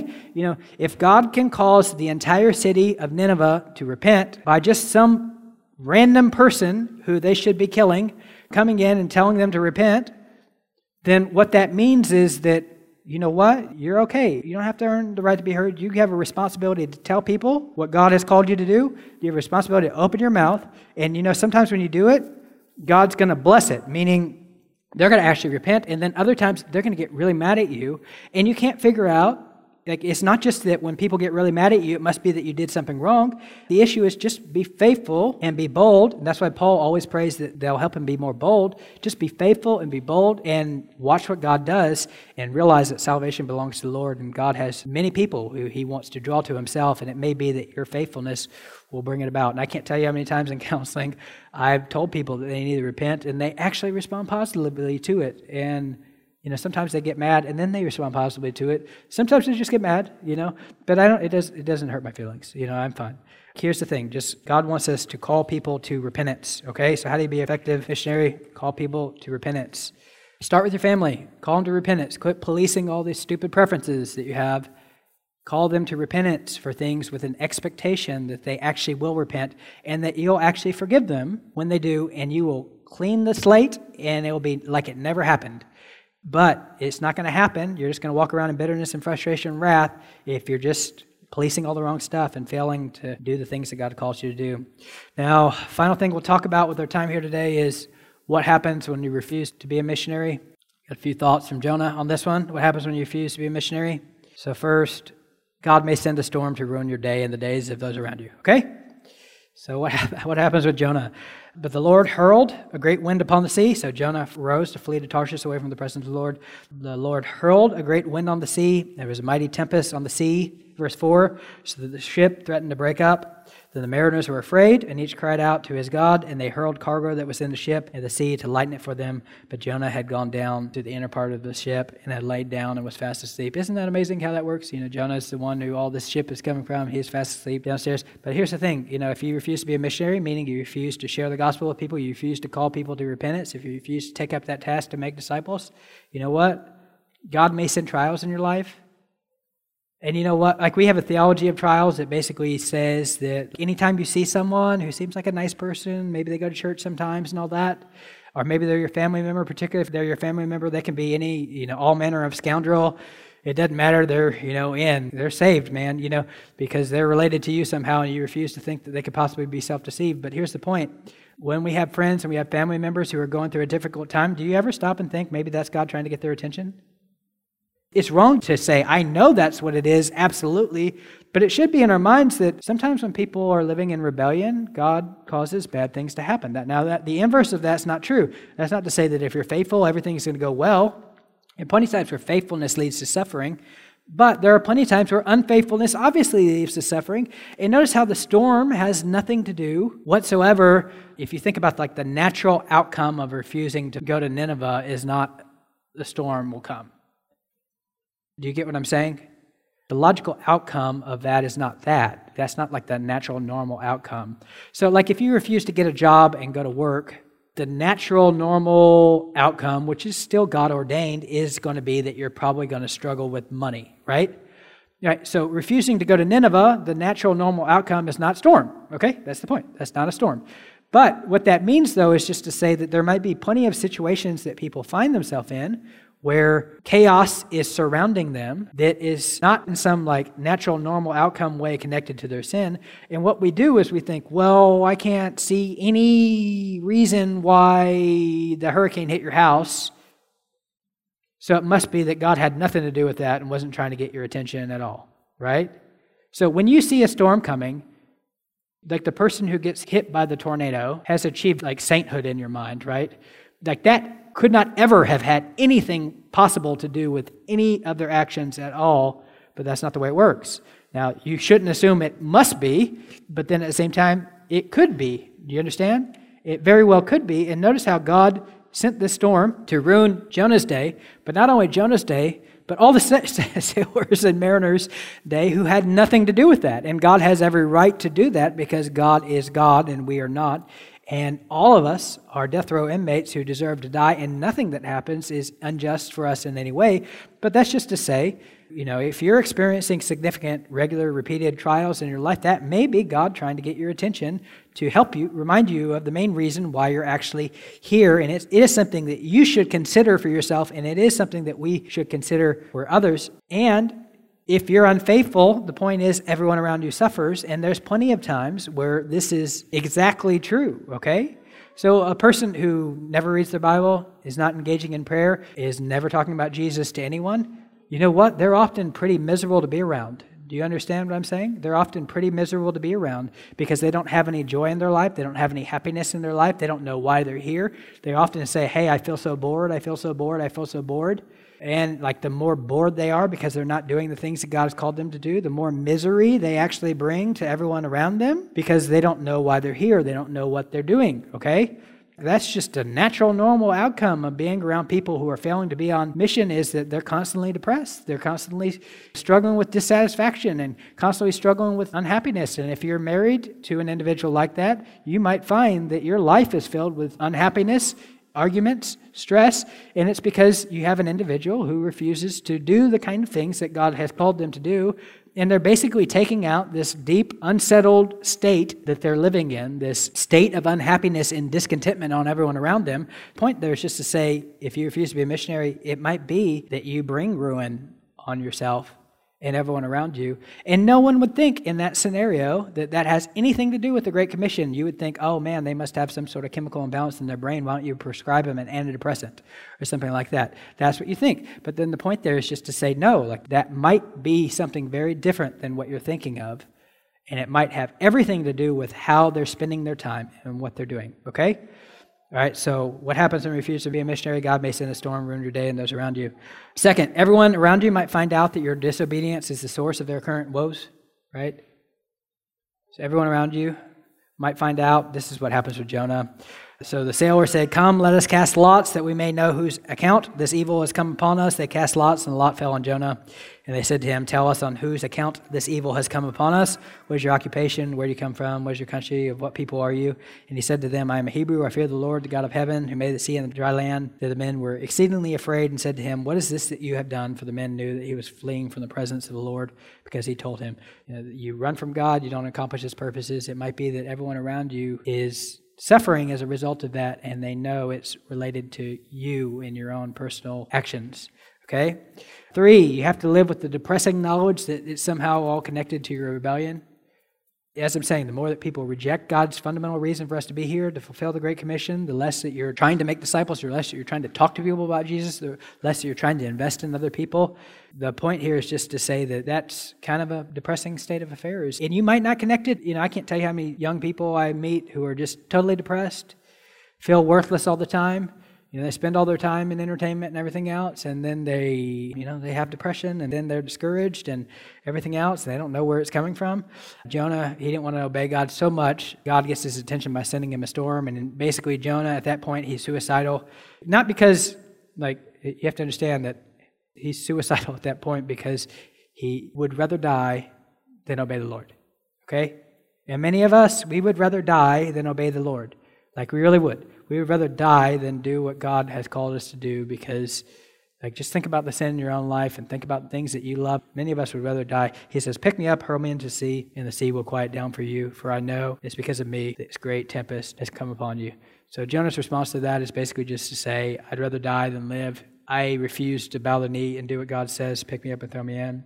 if God can cause the entire city of Nineveh to repent by just some random person who they should be killing, coming in and telling them to repent, then what that means is that, you know what? You're okay. You don't have to earn the right to be heard. You have a responsibility to tell people what God has called you to do. You have a responsibility to open your mouth. And sometimes when you do it, God's going to bless it, meaning they're going to actually repent. And then other times they're going to get really mad at you. And you can't figure out, like, it's not just that when people get really mad at you, it must be that you did something wrong. The issue is just be faithful and be bold. And that's why Paul always prays that they'll help him be more bold. Just be faithful and be bold and watch what God does and realize that salvation belongs to the Lord. And God has many people who he wants to draw to himself. And it may be that your faithfulness will bring it about. And I can't tell you how many times in counseling I've told people that they need to repent, and they actually respond positively to it. And sometimes they get mad and then they respond positively to it. Sometimes they just get mad, but it doesn't hurt my feelings. I'm fine. Here's the thing, just God wants us to call people to repentance, okay? So how do you be an effective missionary? Call people to repentance. Start with your family. Call them to repentance. Quit policing all these stupid preferences that you have. Call them to repentance for things with an expectation that they actually will repent and that you'll actually forgive them when they do, and you will clean the slate and it will be like it never happened. But it's not going to happen. You're just going to walk around in bitterness and frustration and wrath if you're just policing all the wrong stuff and failing to do the things that God calls you to do. Now, final thing we'll talk about with our time here today is what happens when you refuse to be a missionary. Got a few thoughts from Jonah on this one. What happens when you refuse to be a missionary? So first, God may send a storm to ruin your day and the days of those around you, okay? So what happens with Jonah? But the Lord hurled a great wind upon the sea. So Jonah rose to flee to Tarshish away from the presence of the Lord. The Lord hurled a great wind on the sea. There was a mighty tempest on the sea. Verse 4, so that the ship threatened to break up. Then the mariners were afraid, and each cried out to his God, and they hurled cargo that was in the ship in the sea to lighten it for them. But Jonah had gone down to the inner part of the ship and had laid down and was fast asleep. Isn't that amazing how that works? Jonah is the one who all this ship is coming from. He is fast asleep downstairs. But here's the thing, if you refuse to be a missionary, meaning you refuse to share the gospel with people, you refuse to call people to repentance, if you refuse to take up that task to make disciples, you know what? God may send trials in your life. And you know what? Like, we have a theology of trials that basically says that anytime you see someone who seems like a nice person, maybe they go to church sometimes and all that, or maybe they're your family member, particularly if they're your family member, they can be any, all manner of scoundrel. It doesn't matter. They're, they're saved, man, because they're related to you somehow, and you refuse to think that they could possibly be self-deceived. But here's the point. When we have friends and we have family members who are going through a difficult time, do you ever stop and think maybe that's God trying to get their attention? It's wrong to say, I know that's what it is, absolutely, but it should be in our minds that sometimes when people are living in rebellion, God causes bad things to happen. The inverse of that's not true. That's not to say that if you're faithful, everything's going to go well. And plenty of times where faithfulness leads to suffering, but there are plenty of times where unfaithfulness obviously leads to suffering. And notice how the storm has nothing to do whatsoever. If you think about like the natural outcome of refusing to go to Nineveh is not the storm will come. Do you get what I'm saying? The logical outcome of that is not that. That's not like the natural, normal outcome. So like if you refuse to get a job and go to work, the natural, normal outcome, which is still God ordained, is going to be that you're probably going to struggle with money, right? Right. So refusing to go to Nineveh, the natural, normal outcome is not storm, okay? That's the point. That's not a storm. But what that means, though, is just to say that there might be plenty of situations that people find themselves in where chaos is surrounding them that is not in some like natural, normal outcome way connected to their sin. And what we do is we think, well, I can't see any reason why the hurricane hit your house, so it must be that God had nothing to do with that and wasn't trying to get your attention at all, right? So when you see a storm coming, like the person who gets hit by the tornado has achieved like sainthood in your mind, right? Like that could not ever have had anything possible to do with any of their actions at all, but that's not the way it works. Now, you shouldn't assume it must be, but then at the same time, it could be. Do you understand? It very well could be. And notice how God sent this storm to ruin Jonah's day, but not only Jonah's day, but all the sailors and mariners' day who had nothing to do with that. And God has every right to do that because God is God and we are not. And all of us are death row inmates who deserve to die, and nothing that happens is unjust for us in any way. But that's just to say, if you're experiencing significant, regular, repeated trials in your life, that may be God trying to get your attention to help you, remind you of the main reason why you're actually here. And it is something that you should consider for yourself, and it is something that we should consider for others. And if you're unfaithful, the point is everyone around you suffers, and there's plenty of times where this is exactly true, okay? So a person who never reads their Bible, is not engaging in prayer, is never talking about Jesus to anyone, you know what? They're often pretty miserable to be around. Do you understand what I'm saying? They're often pretty miserable to be around because they don't have any joy in their life. They don't have any happiness in their life. They don't know why they're here. They often say, hey, I feel so bored, I feel so bored, I feel so bored. And like the more bored they are because they're not doing the things that God has called them to do, the more misery they actually bring to everyone around them because they don't know why they're here. They don't know what they're doing, okay? That's just a natural, normal outcome of being around people who are failing to be on mission is that they're constantly depressed. They're constantly struggling with dissatisfaction and constantly struggling with unhappiness. And if you're married to an individual like that, you might find that your life is filled with unhappiness, arguments, stress, and it's because you have an individual who refuses to do the kind of things that God has called them to do, and they're basically taking out this deep, unsettled state that they're living in, this state of unhappiness and discontentment on everyone around them. The point there is just to say, if you refuse to be a missionary, it might be that you bring ruin on yourself and everyone around you. And no one would think in that scenario that that has anything to do with the Great Commission. You would think, oh man, they must have some sort of chemical imbalance in their brain. Why don't you prescribe them an antidepressant or something like that? That's what you think. But then the point there is just to say, no, like that might be something very different than what you're thinking of. And it might have everything to do with how they're spending their time and what they're doing. Okay? All right, so what happens when you refuse to be a missionary? God may send a storm, ruin your day and those around you. Second, everyone around you might find out that your disobedience is the source of their current woes, right? So everyone around you might find out. This is what happens with Jonah. So the sailor said, come, let us cast lots that we may know whose account this evil has come upon us. They cast lots, and the lot fell on Jonah. And they said to him, tell us on whose account this evil has come upon us. What is your occupation? Where do you come from? What is your country? Of what people are you? And he said to them, I am a Hebrew. I fear the Lord, the God of heaven, who made the sea and the dry land. The men were exceedingly afraid and said to him, what is this that you have done? For the men knew that he was fleeing from the presence of the Lord because he told him, you run from God, you don't accomplish his purposes. It might be that everyone around you is suffering as a result of that, and they know it's related to you and your own personal actions. Okay? 3, you have to live with the depressing knowledge that it's somehow all connected to your rebellion. As I'm saying, the more that people reject God's fundamental reason for us to be here, to fulfill the Great Commission, the less that you're trying to make disciples, the less that you're trying to talk to people about Jesus, the less that you're trying to invest in other people. The point here is just to say that that's kind of a depressing state of affairs. And you might not connect it. I can't tell you how many young people I meet who are just totally depressed, feel worthless all the time. They spend all their time in entertainment and everything else, and then they have depression, and then they're discouraged and everything else. They don't know where it's coming from. Jonah, he didn't want to obey God so much. God gets his attention by sending him a storm, and basically Jonah, at that point, he's suicidal. Not because, you have to understand that he's suicidal at that point because he would rather die than obey the Lord. Okay? And many of us, we would rather die than obey the Lord. Like we really would. We would rather die than do what God has called us to do because, just think about the sin in your own life and think about the things that you love. Many of us would rather die. He says, pick me up, hurl me into the sea, and the sea will quiet down for you. For I know it's because of me that this great tempest has come upon you. So Jonah's response to that is basically just to say, I'd rather die than live. I refuse to bow the knee and do what God says, pick me up and throw me in.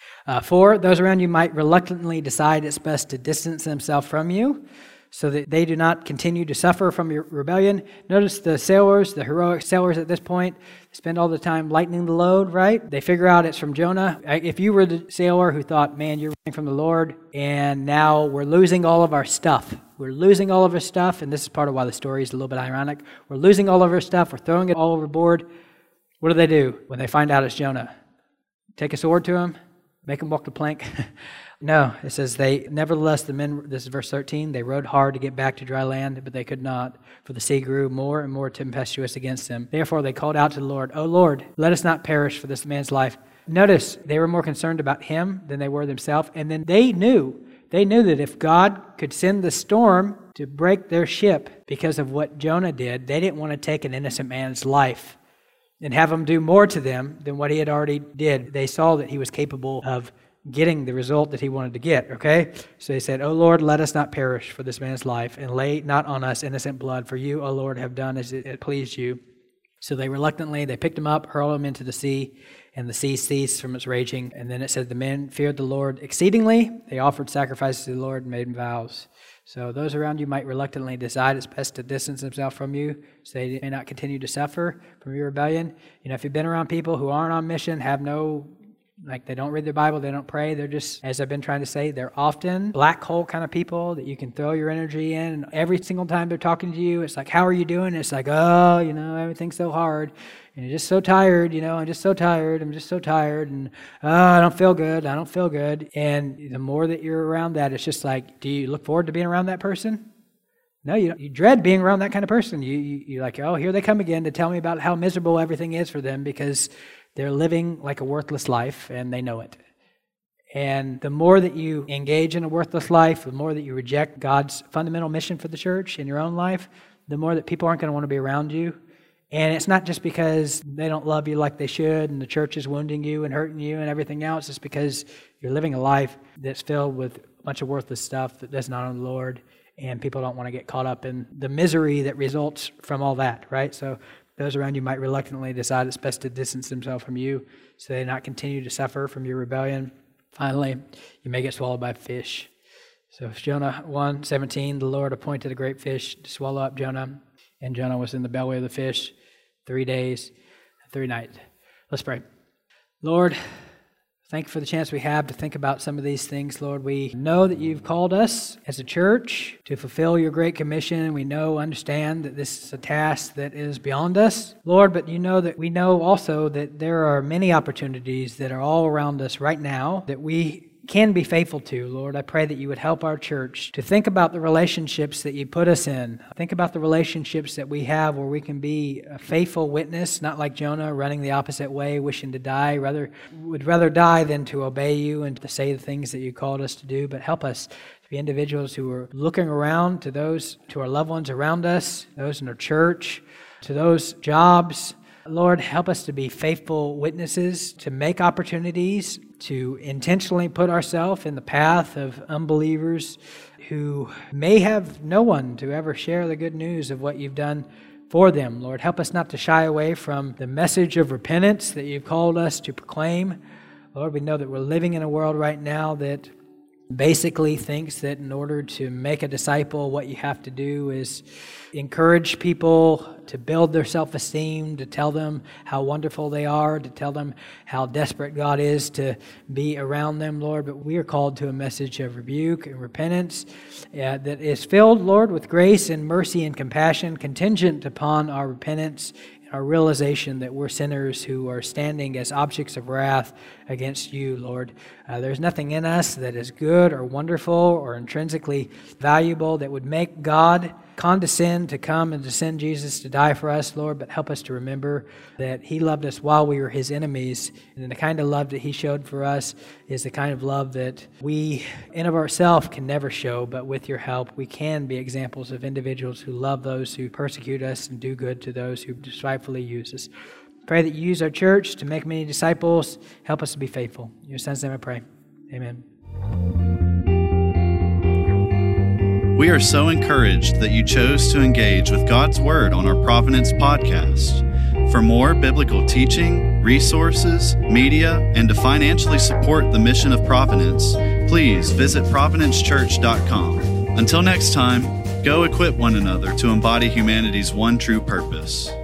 4, those around you might reluctantly decide it's best to distance themselves from you so that they do not continue to suffer from your rebellion. Notice the sailors, the heroic sailors at this point, spend all the time lightening the load, right? They figure out it's from Jonah. If you were the sailor who thought, man, you're running from the Lord, and now we're losing all of our stuff. We're losing all of our stuff, and this is part of why the story is a little bit ironic. We're losing all of our stuff. We're throwing it all overboard. What do when they find out it's Jonah? Take a sword to him? Make him walk the plank? No, it says nevertheless, the men, this is verse 13, they rowed hard to get back to dry land, but they could not, for the sea grew more and more tempestuous against them. Therefore they called out to the Lord, O Lord, let us not perish for this man's life. Notice, they were more concerned about him than they were themselves, and then they knew that if God could send the storm to break their ship because of what Jonah did, they didn't want to take an innocent man's life and have him do more to them than what he had already did. They saw that he was capable of getting the result that he wanted to get, okay? So they said, O Lord, let us not perish for this man's life, and lay not on us innocent blood, for you, O Lord, have done as it pleased you. So they picked him up, hurled him into the sea, and the sea ceased from its raging. And then it said the men feared the Lord exceedingly. They offered sacrifices to the Lord and made vows. So those around you might reluctantly decide it's best to distance themselves from you so they may not continue to suffer from your rebellion. If you've been around people who aren't on mission, they don't read their Bible, they don't pray, they're just, as I've been trying to say, they're often black hole kind of people that you can throw your energy in. And every single time they're talking to you, it's like, how are you doing? It's like, everything's so hard. And you're just so tired, I'm just so tired, and I don't feel good. And the more that you're around that, it's just like, do you look forward to being around that person? No, you don't. You dread being around that kind of person. You're like, oh, here they come again to tell me about how miserable everything is for them because they're living like a worthless life and they know it. And the more that you engage in a worthless life, the more that you reject God's fundamental mission for the church in your own life, the more that people aren't going to want to be around you. And it's not just because they don't love you like they should and the church is wounding you and hurting you and everything else. It's because you're living a life that's filled with a bunch of worthless stuff that does not honor the Lord, and people don't want to get caught up in the misery that results from all that, right? So those around you might reluctantly decide it's best to distance themselves from you so they not continue to suffer from your rebellion. Finally, you may get swallowed by a fish. So Jonah 1:17, the Lord appointed a great fish to swallow up Jonah, and Jonah was in the belly of the fish 3 days and 3 nights. Let's pray. Lord, thank you for the chance we have to think about some of these things, Lord. We know that you've called us as a church to fulfill your great commission. We understand that this is a task that is beyond us, Lord, but we know also that there are many opportunities that are all around us right now that we can be faithful to, Lord. I pray that you would help our church to think about the relationships that you put us in. Think about the relationships that we have where we can be a faithful witness, not like Jonah running the opposite way, wishing to die. Would rather die than to obey you and to say the things that you called us to do. But help us to be individuals who are looking around to our loved ones around us, those in our church, to those jobs. Lord, help us to be faithful witnesses, to make opportunities, to intentionally put ourselves in the path of unbelievers who may have no one to ever share the good news of what you've done for them. Lord, help us not to shy away from the message of repentance that you've called us to proclaim. Lord, we know that we're living in a world right now that basically thinks that in order to make a disciple, what you have to do is encourage people to build their self-esteem, to tell them how wonderful they are, to tell them how desperate God is to be around them, Lord. But we are called to a message of rebuke and repentance that is filled, Lord, with grace and mercy and compassion, contingent upon our repentance, our realization that we're sinners who are standing as objects of wrath against you, Lord. There's nothing in us that is good or wonderful or intrinsically valuable that would make God condescend to come and to send Jesus to die for us, Lord, but help us to remember that He loved us while we were His enemies, and the kind of love that He showed for us is the kind of love that we in of ourselves can never show, but with your help we can be examples of individuals who love those who persecute us and do good to those who despitefully use us. Pray that you use our church to make many disciples. Help us to be faithful. In your Son's name I pray. Amen. We are so encouraged that you chose to engage with God's Word on our Providence podcast. For more biblical teaching, resources, media, and to financially support the mission of Providence, please visit providencechurch.com. Until next time, go equip one another to embody humanity's one true purpose.